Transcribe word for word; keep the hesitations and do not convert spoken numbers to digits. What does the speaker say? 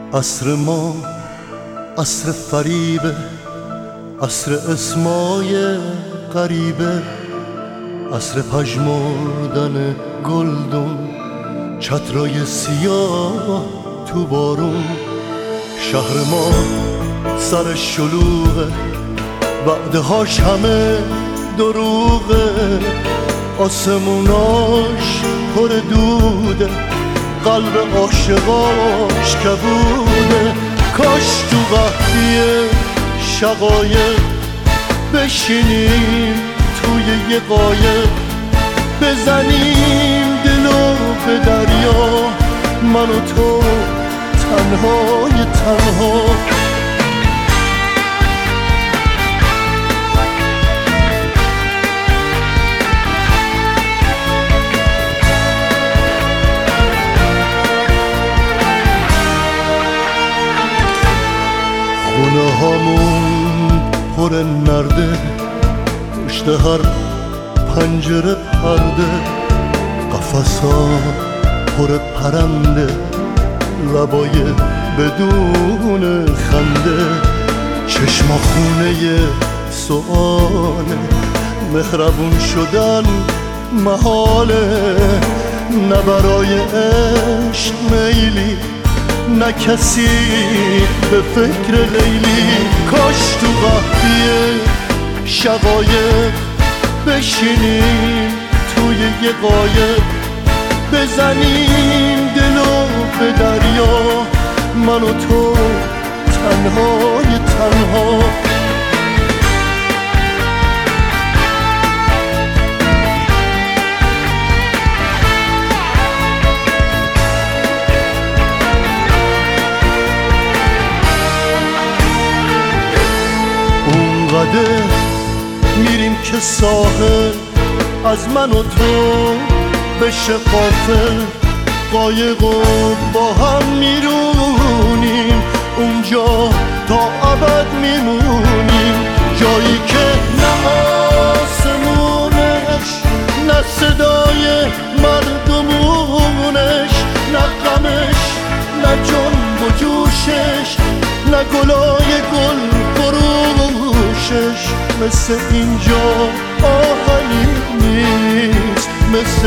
عصر ما عصر فریبه، عصر اسمای غریبه، عصر پژمردن گلدون، چترای سیاه تو بارون. شهر ما سر شلوغه، وعده هاش همه دروغه، آسموناش پر دوده، قلب عاشقاش کبوده. کاش تو قحطی شقایق بشینیم توی یه قایق، بزنیم دلو به دریا، من و تو تنهای تنها. خونه هامون پر نرده، پشت هر پنجره پرده، قفس‌ها پر پرنده، لبای بدون خنده. چشما خونه سؤاله، مهربون شدن محاله، نه برای عشق میلی، نه کسی به فکر لیلی. کاش تو قحطی شقایق بشینیم توی یه قایق، بزنیم دلو به دریا، من و تو تنهای تنها. اونقدر میریم که ساحل از من و تو بشه غافل، قایقو با هم میرونیم، اونجا تا ابد میمونیم. جایی که نه آسمونش، نه صدای مردمونش، نه غمش، نه جنب و جوشش، نه گلای گل فروشش. مثل اینجا آهنی نیست، مثل